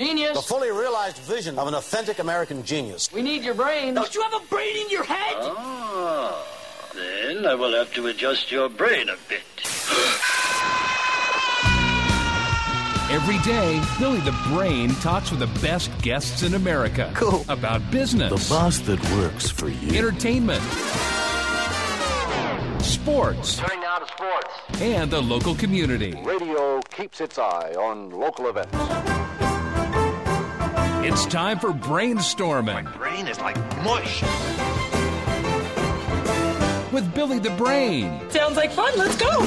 Genius. The fully realized vision of an authentic American genius. We need your brain. Don't you have a brain in your head? Ah, then I will have to adjust your brain a bit. Every day, Billy the Brain talks with the best guests in America. Cool. About business. The boss that works for you. Entertainment. Sports. Turning now to sports. And the local community. Radio keeps its eye on local events. It's time for Brainstorming. My brain is like mush. With Billy the Brain. Sounds like fun. Let's go.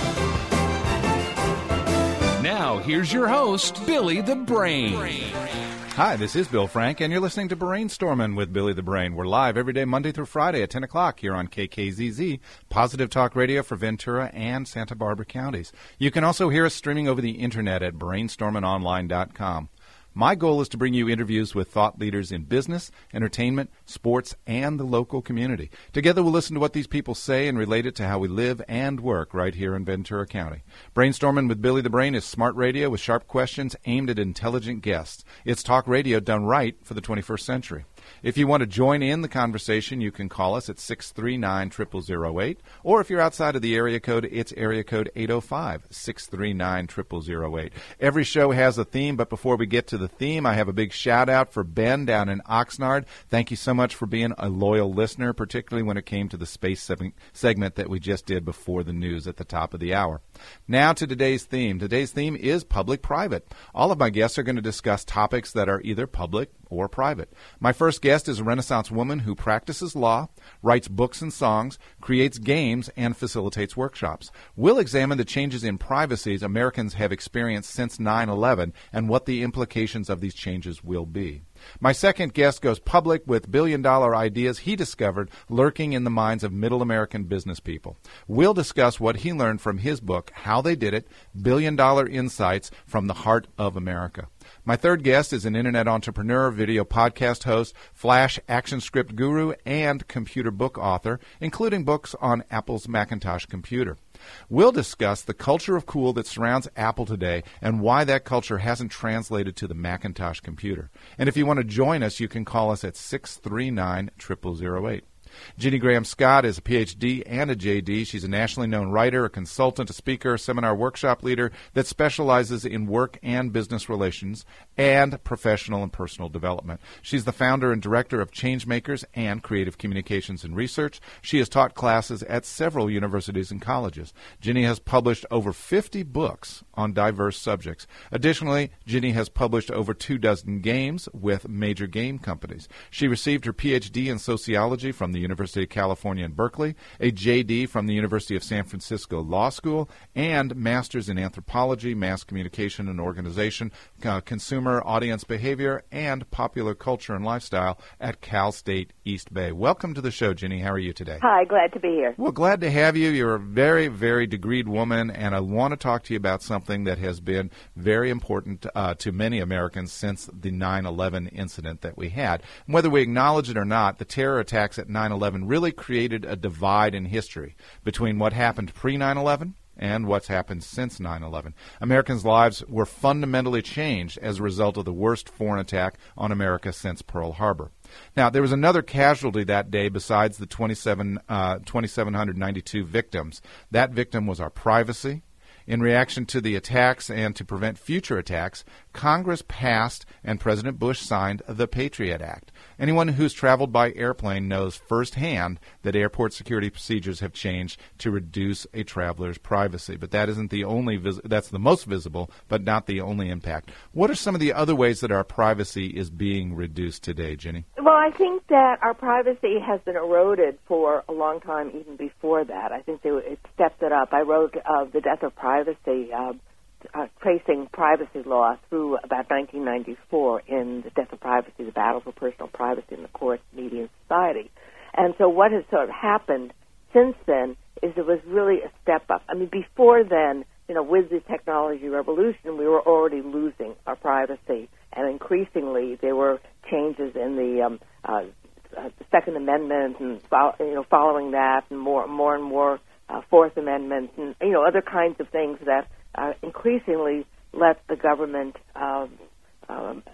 Now, here's your host, Billy the Brain. Hi, this is Bill Frank, and you're listening to Brainstorming with Billy the Brain. We're live every day, Monday through Friday at 10 o'clock here on KKZZ, Positive Talk Radio for Ventura and Santa Barbara counties. You can also hear us streaming over the Internet at brainstormingonline.com. My goal is to bring you interviews with thought leaders in business, entertainment, sports, and the local community. Together we'll listen to what these people say and relate it to how we live and work right here in Ventura County. Brainstorming with Billy the Brain is smart radio with sharp questions aimed at intelligent guests. It's talk radio done right for the 21st century. If you want to join in the conversation, you can call us at 639-0008, or if you're outside of the area code, it's area code 805-639-0008. Every show has a theme, but before we get to the theme, I have a big shout-out for Ben down in Oxnard. Thank you so much for being a loyal listener, particularly when it came to the space segment that we just did before the news at the top of the hour. Now to today's theme. Today's theme is public-private. All of my guests are going to discuss topics that are either public or private. My first guest is a Renaissance woman who practices law, writes books and songs, creates games, and facilitates workshops. We'll examine the changes in privacy Americans have experienced since 9/11 and what the implications of these changes will be. My second guest goes public with billion-dollar ideas he discovered lurking in the minds of middle American business people. We'll discuss what he learned from his book, How They Did It, Billion-Dollar Insights from the Heart of America. My third guest is an internet entrepreneur, video podcast host, Flash action script guru, and computer book author, including books on Apple's Macintosh computer. We'll discuss the culture of cool that surrounds Apple today and why that culture hasn't translated to the Macintosh computer. And if you want to join us, you can call us at 639-0008. Ginny Graham Scott is a Ph.D. and a J.D. She's a nationally known writer, a consultant, a speaker, a seminar workshop leader that specializes in work and business relations and professional and personal development. She's the founder and director of Changemakers and Creative Communications and Research. She has taught classes at several universities and colleges. Ginny has published over 50 books on diverse subjects. Additionally, Ginny has published over 24 games with major game companies. She received her Ph.D. in sociology from the University of California in Berkeley, a J.D. from the University of San Francisco Law School, and Masters in Anthropology, Mass Communication and Organization, Consumer Audience Behavior, and Popular Culture and Lifestyle at Cal State East Bay. Welcome to the show, Ginny. How are you today? Hi, glad to be here. Well, glad to have you. You're a very, very degreed woman, and I want to talk to you about something that has been very important to many Americans since the 9/11 incident that we had. And whether we acknowledge it or not, the terror attacks at 9/11 really created a divide in history between what happened pre-9/11 and what's happened since 9/11. Americans' lives were fundamentally changed as a result of the worst foreign attack on America since Pearl Harbor. Now, there was another casualty that day besides the 2,792 victims. That victim was our privacy. In reaction to the attacks and to prevent future attacks, Congress passed and President Bush signed the Patriot Act. Anyone who's traveled by airplane knows firsthand that airport security procedures have changed to reduce a traveler's privacy. But that isn't the only that's the most visible, but not the only impact. What are some of the other ways that our privacy is being reduced today, Ginny? Well, I think that our privacy has been eroded for a long time, even before that. I think it stepped it up. I wrote The Death of Privacy, tracing privacy law through about 1994 in The Death of Privacy, the battle for personal privacy in the courts, media, and society. And so what has sort of happened since then is it was really a step up. I mean, before then, with the technology revolution, we were already losing our privacy, and increasingly there were changes in the Second Amendment and following that, and more and more Fourth Amendment, and other kinds of things that increasingly let the government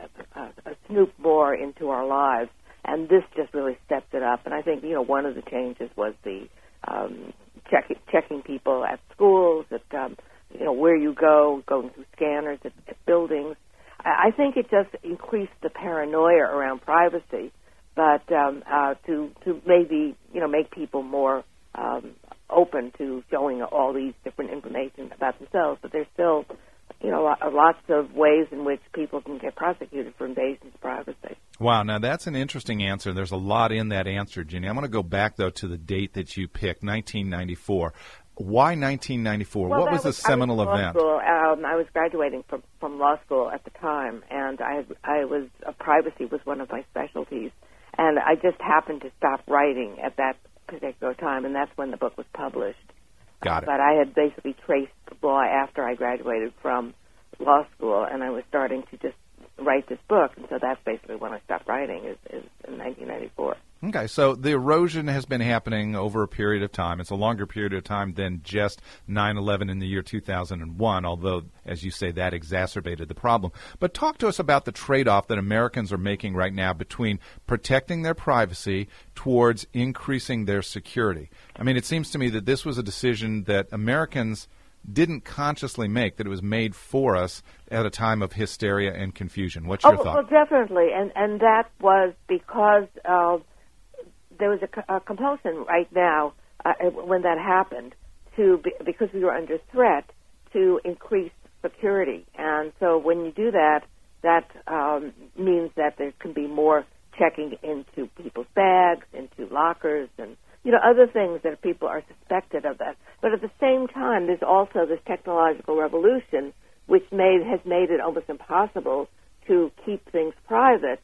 more into our lives. And this just really stepped it up. And I think, one of the changes was the checking people at schools, at where you go, going through scanners at buildings. I think it just increased the paranoia around privacy, but to maybe make people more open to showing all these different information about themselves. But there's still lots of ways in which people can get prosecuted for invasions of privacy. Wow, now that's an interesting answer. There's a lot in that answer, Ginny. I'm going to go back, though, to the date that you picked, 1994. Why 1994? Well, what was the seminal event? I was graduating from law school at the time, and privacy was one of my specialties. And I just happened to stop writing at that particular time, and that's when the book was published. Got it. But I had basically traced law after I graduated from law school, and I was starting to just write this book, and so that's basically when I stopped writing, is in 1994. Okay, so the erosion has been happening over a period of time. It's a longer period of time than just 9/11 in the year 2001, although, as you say, that exacerbated the problem. But talk to us about the trade-off that Americans are making right now between protecting their privacy towards increasing their security. I mean, it seems to me that this was a decision that Americans didn't consciously make, that it was made for us at a time of hysteria and confusion. What's your thought? Well, definitely, and that was because there was a compulsion right now when that happened because we were under threat to increase security. And so when you do that, that means that there can be more checking into people's bags, into lockers, and other things that people are suspected of that. But at the same time, there's also this technological revolution which has made it almost impossible to keep things private.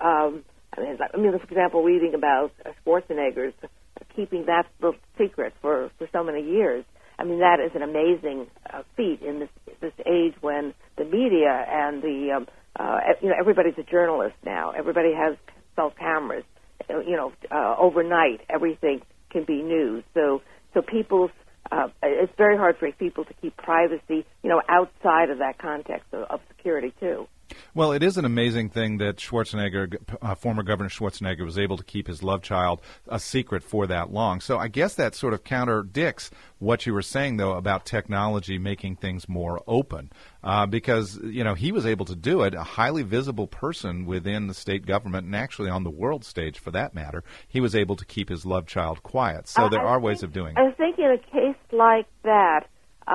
For example, reading about Schwarzenegger's keeping that little secret for so many years. I mean, that is an amazing feat in this age when the media and the everybody's a journalist now. Everybody has cell cameras. Overnight everything can be news. So people's it's very hard for people to keep privacy, outside of that context of security too. Well, it is an amazing thing that Schwarzenegger, former Governor Schwarzenegger, was able to keep his love child a secret for that long. So I guess that sort of contradicts what you were saying, though, about technology making things more open, because, he was able to do it, a highly visible person within the state government and actually on the world stage, for that matter. He was able to keep his love child quiet. So there are ways of doing it. I think in a case like that,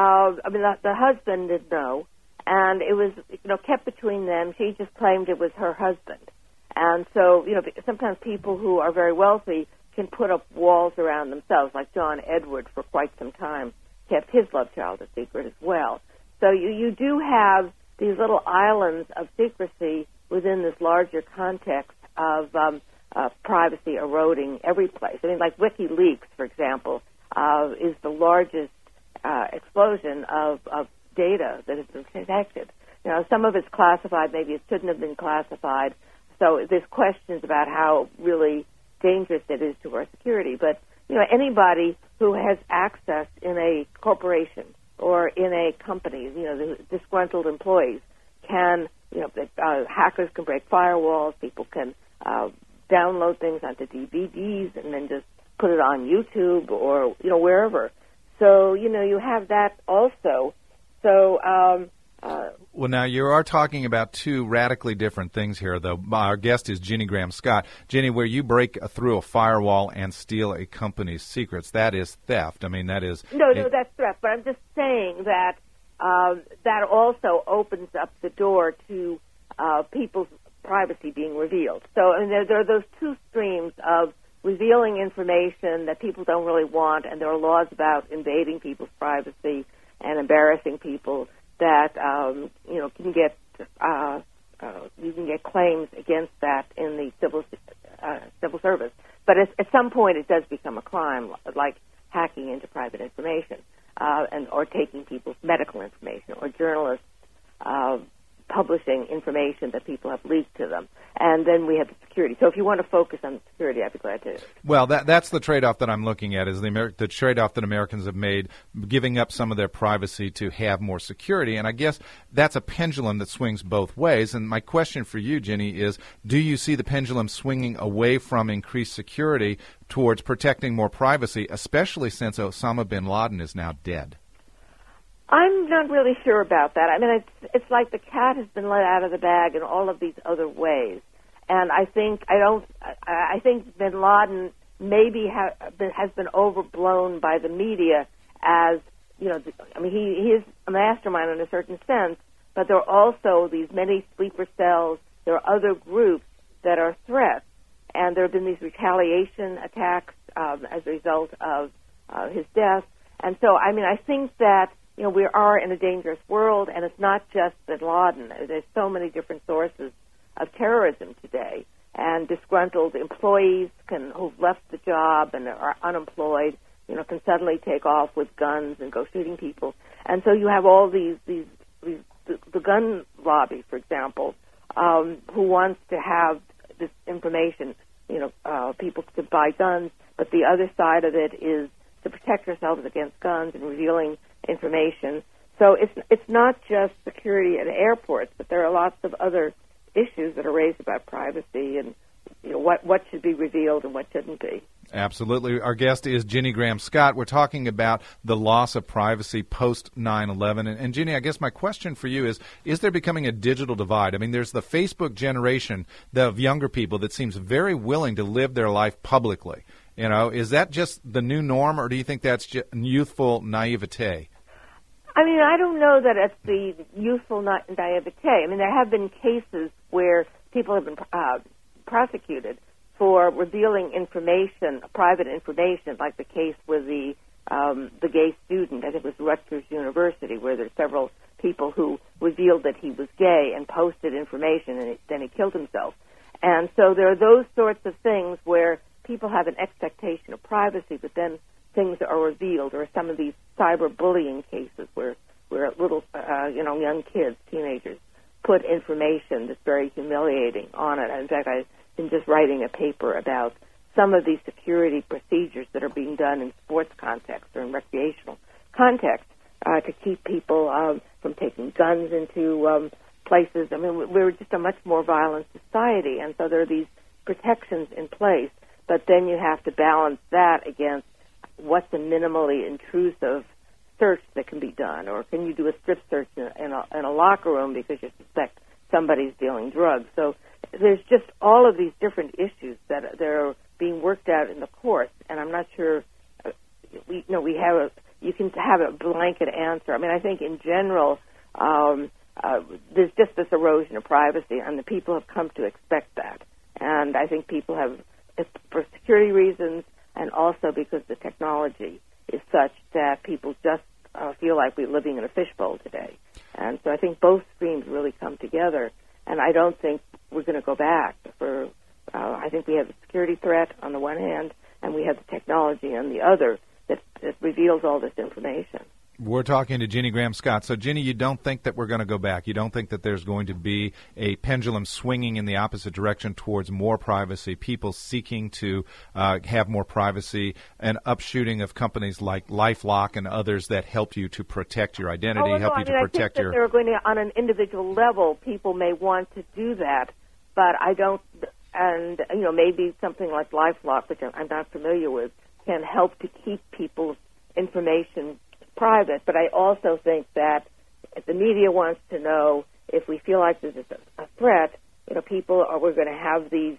the husband didn't know. And it was, kept between them. She just claimed it was her husband. And so, sometimes people who are very wealthy can put up walls around themselves, like John Edward for quite some time kept his love child a secret as well. So you do have these little islands of secrecy within this larger context of privacy eroding every place. I mean, like WikiLeaks, for example, is the largest explosion of data that has been protected. Some of it's classified, maybe it shouldn't have been classified. So there's questions about how really dangerous it is to our security. But, anybody who has access in a corporation or in a company, the disgruntled employees can, hackers can break firewalls, people can download things onto DVDs and then just put it on YouTube or, wherever. So, you have that also. So, well, now you are talking about two radically different things here, though. Our guest is Ginny Graham Scott. Ginny, where you break through a firewall and steal a company's secrets, that is theft. I mean, that is... No, that's theft. But I'm just saying that that also opens up the door to people's privacy being revealed. So there are those two streams of revealing information that people don't really want, and there are laws about invading people's privacy and embarrassing people that you can get claims against that in the civil service. But at some point, it does become a crime, like hacking into private information or taking people's medical information, or journalists publishing information that people have leaked to them. And then we have the security. So if you want to focus on the security, I'd be glad to. Well, that's the trade-off that I'm looking at, is the trade-off that Americans have made, giving up some of their privacy to have more security. And I guess that's a pendulum that swings both ways. And my question for you, Ginny, is do you see the pendulum swinging away from increased security towards protecting more privacy, especially since Osama bin Laden is now dead? I'm not really sure about that. I mean, it's like the cat has been let out of the bag in all of these other ways. And I think bin Laden maybe has been overblown by the media as, he is a mastermind in a certain sense, but there are also these many sleeper cells. There are other groups that are threats, and there have been these retaliation attacks as a result of his death. And so, I think that we are in a dangerous world, and it's not just bin Laden. There's so many different sources of terrorism today, and disgruntled employees who've left the job and are unemployed, can suddenly take off with guns and go shooting people. And so you have all the gun lobby, for example, who wants to have this information, people to buy guns, but the other side of it is to protect yourselves against guns and revealing information. So it's not just security at airports, but there are lots of other issues that are raised about privacy and what should be revealed and what shouldn't be. Absolutely. Our guest is Ginny Graham Scott. We're talking about the loss of privacy post 9/11. And Ginny, I guess my question for you is there becoming a digital divide? I mean, there's the Facebook generation of younger people that seems very willing to live their life publicly. Is that just the new norm, or do you think that's just youthful naivete? I don't know that it's the youthful naivete. There have been cases where people have been prosecuted for revealing information, private information, like the case with the gay student. I think it was Rutgers University, where there's several people who revealed that he was gay and posted information, and then he killed himself. And so there are those sorts of things where people have an expectation of privacy, but then things are revealed, or some of these cyberbullying cases where little, young kids, teenagers, put information that's very humiliating on it. In fact, I've been just writing a paper about some of these security procedures that are being done in sports context or in recreational context to keep people from taking guns into places. We're just a much more violent society, and so there are these protections in place. But then you have to balance that against what's a minimally intrusive search that can be done, or can you do a strip search in a locker room because you suspect somebody's dealing drugs? So there's just all of these different issues that are being worked out in the courts, and I'm not sure you can have a blanket answer. I think in general there's just this erosion of privacy, and the people have come to expect that. And I think people have, for security reasons, and also because the technology is such that people just feel like we're living in a fishbowl today. And so I think both streams really come together, and I don't think we're going to go back. I think we have a security threat on the one hand, and we have the technology on the other that reveals all this information. We're talking to Ginny Graham Scott. So, Ginny, you don't think that we're going to go back? You don't think that there's going to be a pendulum swinging in the opposite direction towards more privacy, people seeking to have more privacy, and upshooting of companies like LifeLock and others that help you to protect your identity, help you to protect your... I think that they're going to, on an individual level, people may want to do that, but I don't, and, maybe something like LifeLock, which I'm not familiar with, can help to keep people's information private. But I also think that if the media wants to know, if we feel like this is a threat, we're going to have these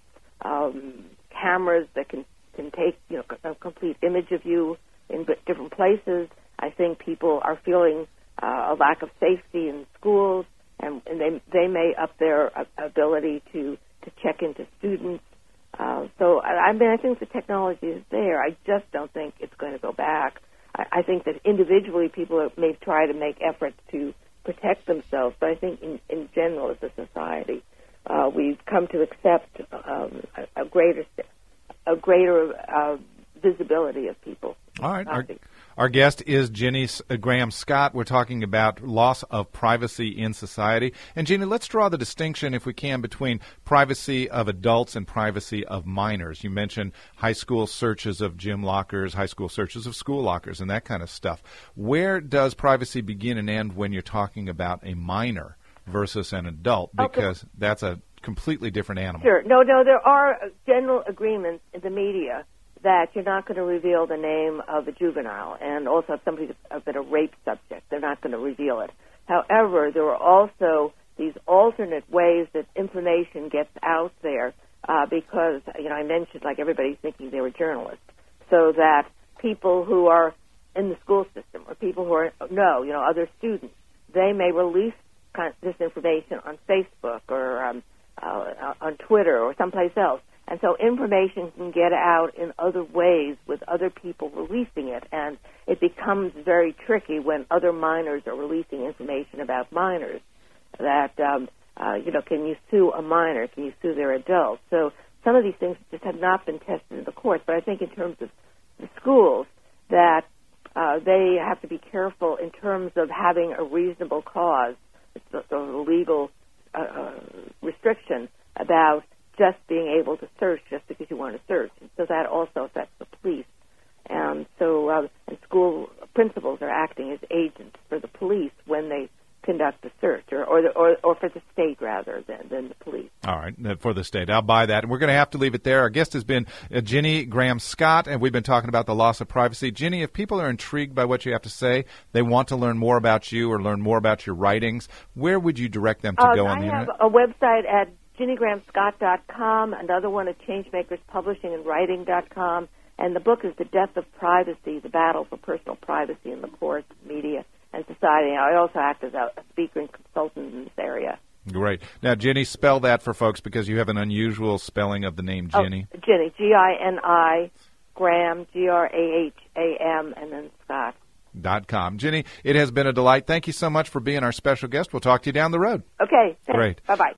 cameras that can take a complete image of you in different places. I think people are feeling a lack of safety in schools, and they may up their ability to check into students. So I think the technology is there. I just don't think it's going to go back. I think that individually people may try to make efforts to protect themselves, but I think in general as a society we've come to accept a greater visibility of people. All right. Our guest is Ginny Graham Scott. We're talking about loss of privacy in society. And, Ginny, let's draw the distinction, if we can, between privacy of adults and privacy of minors. You mentioned high school searches of gym lockers, high school searches of school lockers, and that kind of stuff. Where does privacy begin and end when you're talking about a minor versus an adult? Because that's a completely different animal. Sure. No, there are general agreements in the media that you're not going to reveal the name of a juvenile, and also if somebody's been a rape subject, they're not going to reveal it. However, there are also these alternate ways that information gets out there because, I mentioned, like, everybody's thinking they were journalists, so that people who are in the school system or people who are, other students, they may release this information on Facebook or on Twitter or someplace else. And so information can get out in other ways with other people releasing it, and it becomes very tricky when other minors are releasing information about minors that, can you sue a minor? Can you sue their adult? So some of these things just have not been tested in the courts, but I think in terms of the schools that they have to be careful in terms of having a reasonable cause, a legal restriction about just being able to search just because you want to search. And so that also affects the police. And so and school principals are acting as agents for the police when they conduct a search, or for the state rather than the police. All right, for the state. I'll buy that. And we're going to have to leave it there. Our guest has been Ginny Graham Scott, and we've been talking about the loss of privacy. Ginny, if people are intrigued by what you have to say, they want to learn more about you or learn more about your writings, where would you direct them to go on the Internet? I have a website at GinnyGrahamScott.com, another one at ChangemakersPublishingandWriting.com, and the book is The Death of Privacy, The Battle for Personal Privacy in the Courts, Media, and Society. I also act as a speaker and consultant in this area. Great. Now, Ginny, spell that for folks because you have an unusual spelling of the name Ginny. Ginny, G-I-N-I, Graham, G-R-A-H-A-M, and then Scott. .com. Ginny, it has been a delight. Thank you so much for being our special guest. We'll talk to you down the road. Okay. Thanks. Great. Bye-bye.